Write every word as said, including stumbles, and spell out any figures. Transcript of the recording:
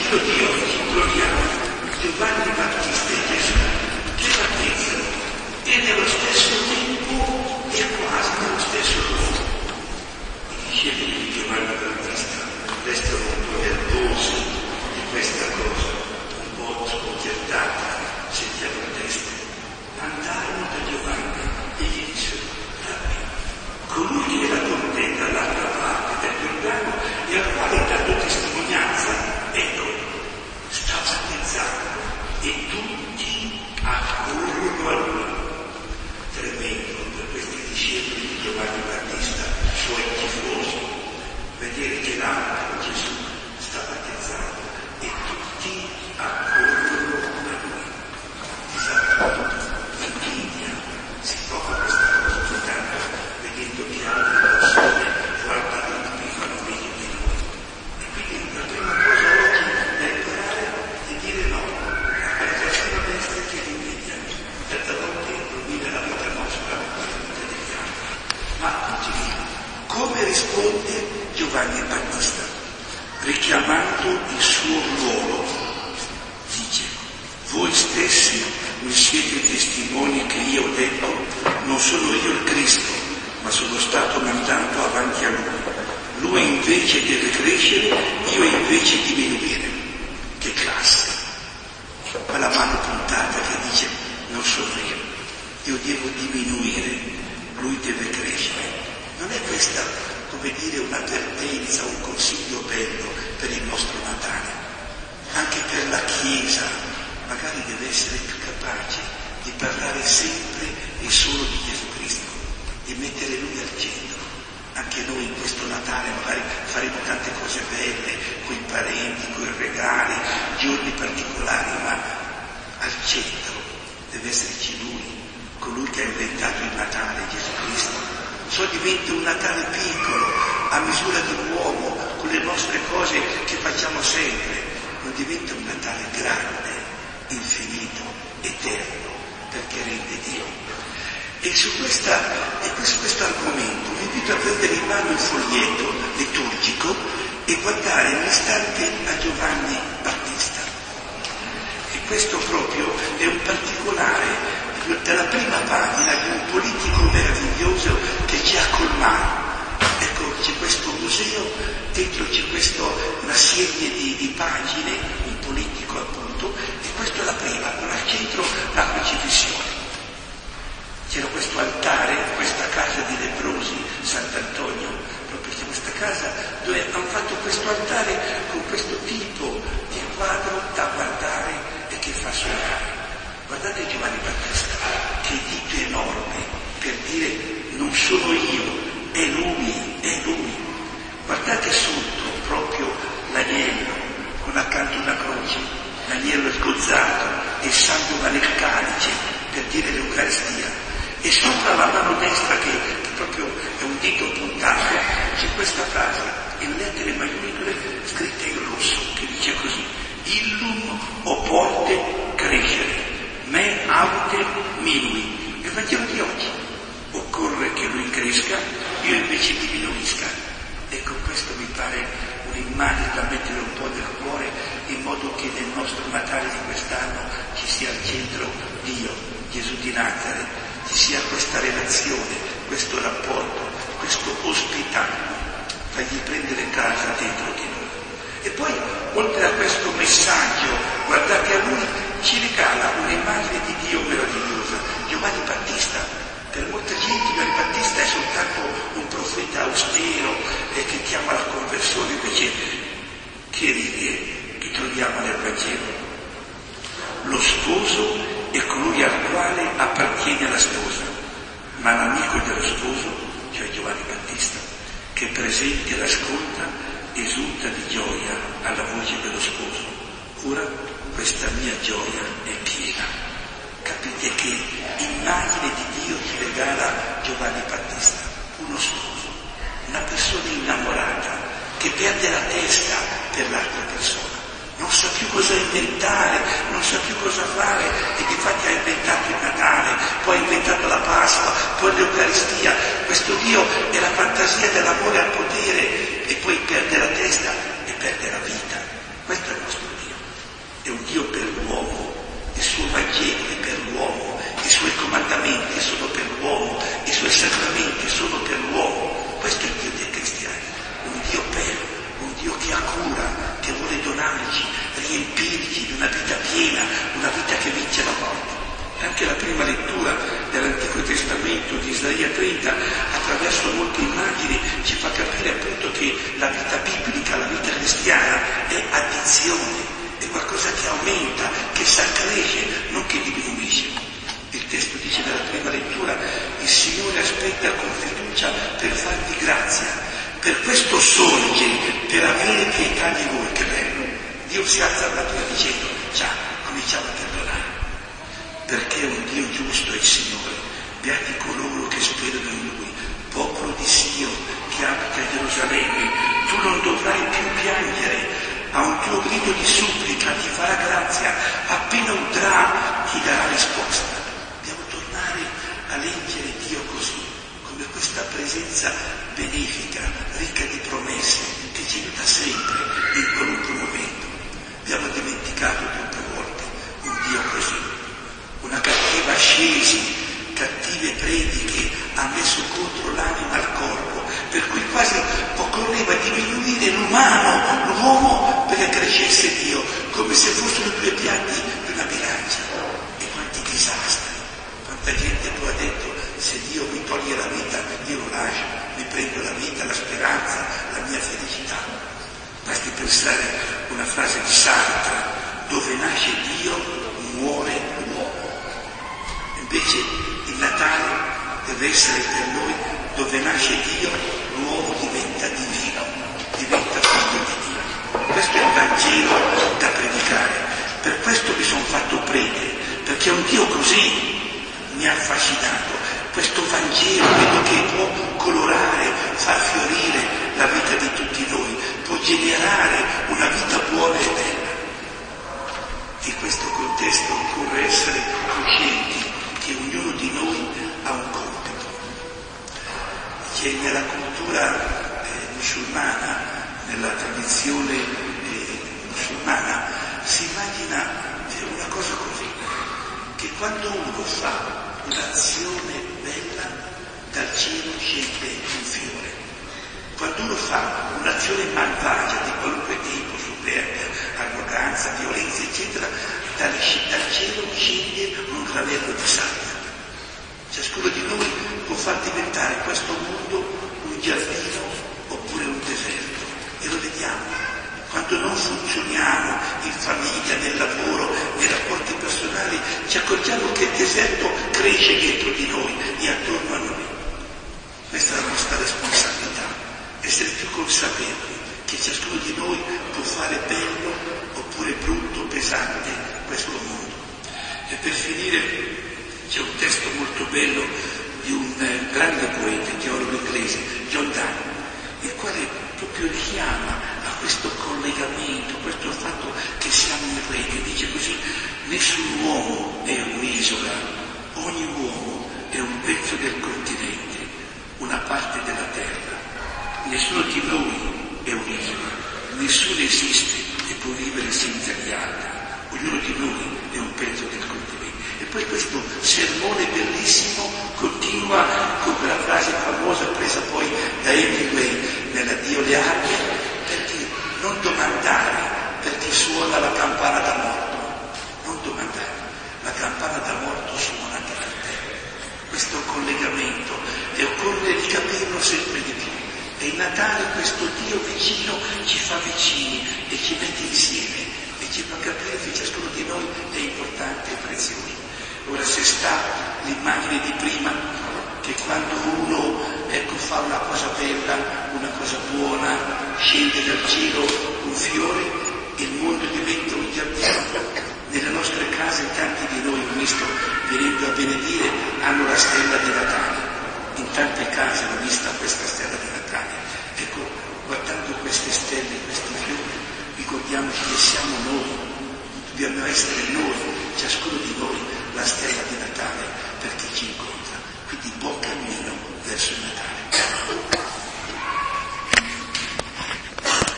Vangelo di oggi troviamo Giovanni Battista e Gesù che battezzano e nello stesso tempo e quasi nello stesso luogo. I discepoli di Giovanni Battista restano un po' nervosi di questa cosa, un po' sconcertati, sentiamo il testo. Andarono da Giovanni e gli dissero: Rabbi, colui che era con te dall'altra parte del Giordano e al quale hai dato testimonianza, ecco, sta battezzando e tutti accorrono a lui. Tremendo per questi discepoli di Giovanni Battista, suoi tifosi, vedere che l'altro Gesù sta battezzando e tutti accorrono a lui. Disappunto, invidia, si prova questa cosa totale, vedendo che altre persone guardano e fanno meglio di noi. E quindi la prima cosa oggi è imparare e dire no, perché sono destre che l'invidia, certe volte rovina la vita nostra, la vita degli altri. Ma oggi, come risponde Giovanni Battista? Richiamando il suo ruolo, dice: voi stessi mi siete testimoni che io ho detto, non sono io il Cristo, ma sono stato mandato avanti a lui. Lui invece deve crescere, io invece diminuire. Che classe! Quella mano puntata che dice: non sono io, io devo diminuire, lui deve crescere. Non è questa, come dire, un'avvertenza, un consiglio bello per il nostro Natale? Anche per la Chiesa, magari deve essere più capace di parlare sempre e solo di Gesù Cristo, di mettere Lui al centro. Anche noi in questo Natale magari faremo tante cose belle, coi parenti, coi regali, giorni particolari, ma al centro deve esserci Lui, colui che ha inventato il Natale, Gesù Cristo. So diventa un Natale piccolo, a misura dell'uomo, con le nostre cose che facciamo sempre, non diventa un Natale grande, infinito, eterno, perché rende Dio. E su, questa, e su questo argomento vi invito a prendere in mano il foglietto liturgico e guardare un istante a Giovanni Battista. E questo proprio è un particolare della prima pagina di un politico meraviglioso che ci ha colmato. Ecco, c'è questo museo, dentro c'è questo, una serie di, di pagine, un politico appunto, e questa è la prima, con al centro la crocifissione. C'era questo altare, questa casa di leprosi, Sant'Antonio, proprio c'è questa casa dove hanno fatto questo altare con questo tipo di quadro da guardare e che fa sognare. Guardate Giovanni Battista, che dito enorme per dire non sono io, è lui, è lui. Guardate sotto proprio l'agnello, con accanto una croce, l'agnello sgozzato e il sangue va nel calice per dire l'Eucaristia. E sopra la mano destra, che, che proprio è un dito puntato, c'è questa frase in lettere maiuscole scritte in rosso, che dice così: illum oporte crescere, me aute minui. Il Vangelo di oggi: occorre che lui cresca, io invece diminuisca. Ecco, questo mi pare un'immagine da mettere un po' nel cuore, in modo che nel nostro Natale di quest'anno ci sia al centro Dio, Gesù di Nazareth, ci sia questa relazione, questo rapporto, questo ospitare, fargli prendere casa dentro di noi. E poi, oltre a questo messaggio, guardate, a lui ci regala un'immagine di Dio meravigliosa. Giovanni Battista, per molta gente Giovanni Battista è soltanto un profeta austero eh, che chiama la conversione, invece che righe che troviamo nel Vangelo. Lo sposo è colui al quale appartiene la sposa, ma l'amico dello sposo, cioè Giovanni Battista, che presente e l'ascolta, esulta di gioia alla voce dello sposo. Ora questa mia gioia è piena. Capite che immagine di Dio ci regala Giovanni Battista? Uno sposo, una persona innamorata che perde la testa per l'altra persona, non sa più cosa inventare, non sa più cosa fare, e infatti ha inventato il Natale, poi ha inventato la Pasqua, poi l'Eucaristia. Questo Dio è la fantasia dell'amore al potere, e poi perde la testa e perde la vita. Questo è il nostro Dio. ha cura, che vuole donarci, riempirci di una vita piena, una vita che vince la morte. E anche la prima lettura dell'Antico Testamento di Isaia trenta, attraverso molte immagini, ci fa capire appunto che la vita biblica, la vita cristiana è addizione, è qualcosa che aumenta, che s'accresce, non che diminuisce. Il testo dice nella prima lettura: il Signore aspetta con fiducia per farvi grazia, per questo sorge, per avere pietà di voi. Che bello! Dio si alza alla tua dicendo: già, cominciamo a perdonare, perché è un Dio giusto è il Signore. Beati coloro che sperano in Lui, popolo di Sion che abita a Gerusalemme. Tu non dovrai più piangere, a un tuo grido di supplica ti farà grazia, appena udrà ti darà risposta. Dobbiamo tornare a leggere Dio così, come questa presenza benefica, ricca di promesse, che ci aiuta sempre, in qualunque momento. Abbiamo dimenticato troppe volte un Dio così, una cattiva ascesi, cattive prediche ha messo contro l'anima al corpo, per cui quasi occorreva diminuire l'umano, l'uomo, perché crescesse Dio, come se fossero due piatti di una bilancia. E quanti disastri, quanta gente poi ha detto: se Dio mi toglie la vita io lo lascio, mi prendo la vita, la speranza, la mia felicità. Basti pensare una frase di Sartre: dove nasce Dio muore l'uomo. Invece il Natale deve essere per noi: dove nasce Dio l'uomo diventa divino, diventa figlio di Dio. Questo è il Vangelo da predicare, per questo mi sono fatto prete, perché un Dio così mi ha affascinato. Questo Vangelo vedo che può colorare, far fiorire la vita di tutti noi, può generare una vita buona e bella. In questo contesto occorre essere coscienti che ognuno di noi ha un compito. Che nella cultura eh, musulmana, nella tradizione eh, musulmana, si immagina eh, una cosa così, che quando uno fa un'azione bella, dal cielo scende un fiore. Quando uno fa un'azione malvagia di qualunque tipo, superbia, arroganza, violenza, eccetera, dal, dal cielo scende un gravello di sabbia. Ciascuno di noi può far diventare questo mondo un giardino oppure un deserto, e lo vediamo. Quando non funzioniamo in famiglia, nel lavoro, nei rapporti personali, ci accorgiamo che il deserto cresce dentro di noi e attorno a noi. Questa è la nostra responsabilità, essere più consapevoli che ciascuno di noi può fare bello oppure brutto, pesante questo mondo. E per finire c'è un testo molto bello di un eh, grande poeta, teologo inglese, John Donne, il quale proprio richiama a questo collegamento, questo fatto che siamo in rete. Dice così: nessun uomo è un'isola, ogni uomo è un pezzo del continente, una parte della terra. Nessuno di noi è un'isola, nessuno esiste e può vivere senza gli altri, ognuno di noi è un pezzo del continente. E poi questo sermone bellissimo continua con quella frase famosa presa poi da Hemingway nella Dio le armi, perché non domandare perché suona la campana da morto, non domandare, la campana da morto suona anche per te. Questo collegamento, e occorre ricapirlo sempre di più. E il Natale questo Dio vicino ci fa vicini e ci mette insieme e ci fa capire che ciascuno di noi è importante e prezioso. Ora, se sta l'immagine di prima, che quando uno ecco fa una cosa bella, una cosa buona, scende dal cielo un fiore, il mondo diventa un giardino. Nelle nostre case tanti di noi, ho visto, venendo a benedire, hanno la stella di Natale. In tante case l'ho vista questa stella di Natale. Ecco, guardando queste stelle, questi fiori, ricordiamoci che siamo noi, dobbiamo essere noi, ciascuno di noi, la stella di Natale per chi ci incontra. Quindi buon cammino verso il Natale.